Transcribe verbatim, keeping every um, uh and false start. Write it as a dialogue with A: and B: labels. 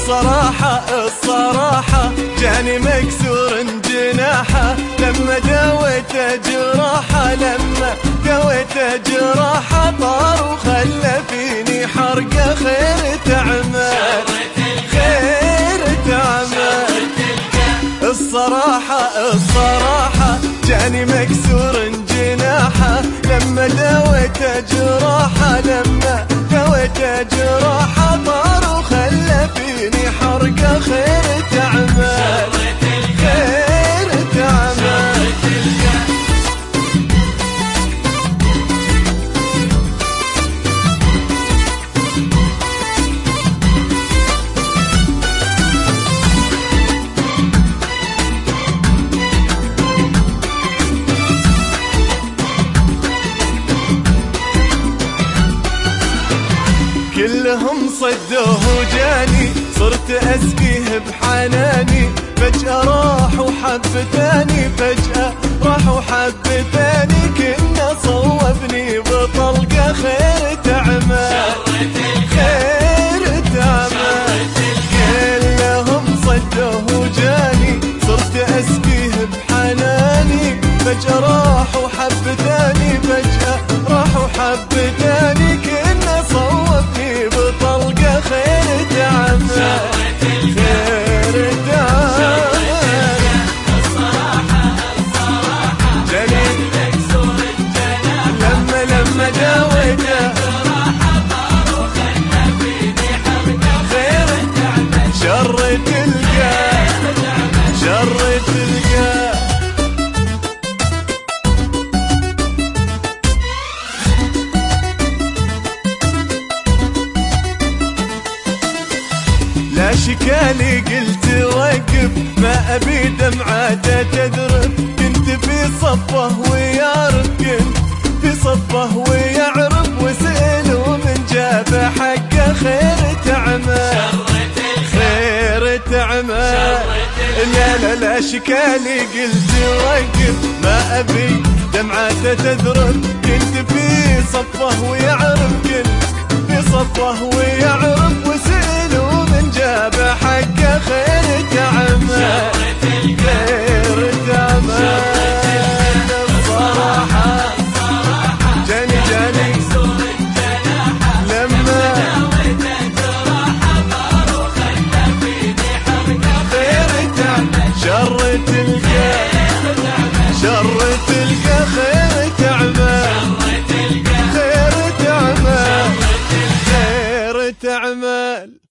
A: الصراحة الصراحة جاني مكسور جناحه لما دويته جراحه لما دويته جراحه طار وخلى فيني حرقه خير تعمل خير تعمل. الصراحة الصراحة جاني مكسور جناحه لما دويته جراحه لما دويته جراحه طار وخلى فيني حرقه خير تعمل خير تعمل. كلهم صدوه وجاني صرت أسقيه بحناني فجأة راح وحب ثاني فجأة راح وحب ثاني كنا صوبني بطلقة خير تعمل خير تعمل. كلهم صدوه وجاني صرت أسقيه بحناني فجأة راح وحب ثاني فجأة راح وحب ثاني كنا صوبني بطلقة خير تعمل خير تعمل.
B: الصراحة الصراحة جاني مكسور الجناح
A: لما لما داويته
B: جراحة طار وخلى فيني حرقة خير تعمل
A: شر تلقى شر تلقى. لا شكالي قلت وقف ما أبي دمعته تذرف كنت في صفه ويعرف كنت في صفه ويعرف وسأله من جابه حقه خير تعمل خير تعمل. لا لا لا شكالي قلت وقف ما أبي دمعته تذرف كنت في صفه ويعرف كنت في صفه ويعرف وسأله من جابه حقه خير تعمل خير تعمل. الصراحة جاني جاني لما خير تعمل شر تلقى شر تلقى خير تعمل خير تعمل خير تعمل.